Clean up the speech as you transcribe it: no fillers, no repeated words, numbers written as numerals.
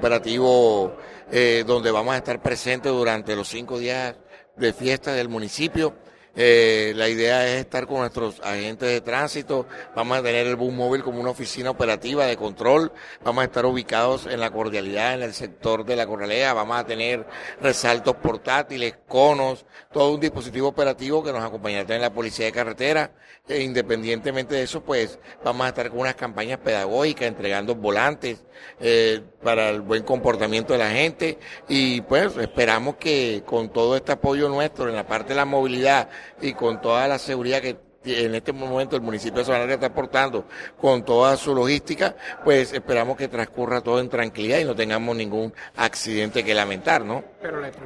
operativo donde vamos a estar presentes durante los 5 días de fiesta del municipio. La idea es estar con nuestros agentes de tránsito, vamos a tener el bus móvil como una oficina operativa de control, vamos a estar ubicados en la cordialidad, en el sector de la Corralea, vamos a tener resaltos portátiles, conos, todo un dispositivo operativo que nos acompañará en la Policía de Carretera. Independientemente de eso, pues vamos a estar con unas campañas pedagógicas, entregando volantes para el buen comportamiento de la gente y pues esperamos que con todo este apoyo nuestro en la parte de la movilidad y con toda la seguridad que en este momento el municipio de Sabana Larga está aportando con toda su logística, pues esperamos que transcurra todo en tranquilidad y no tengamos ningún accidente que lamentar, ¿no?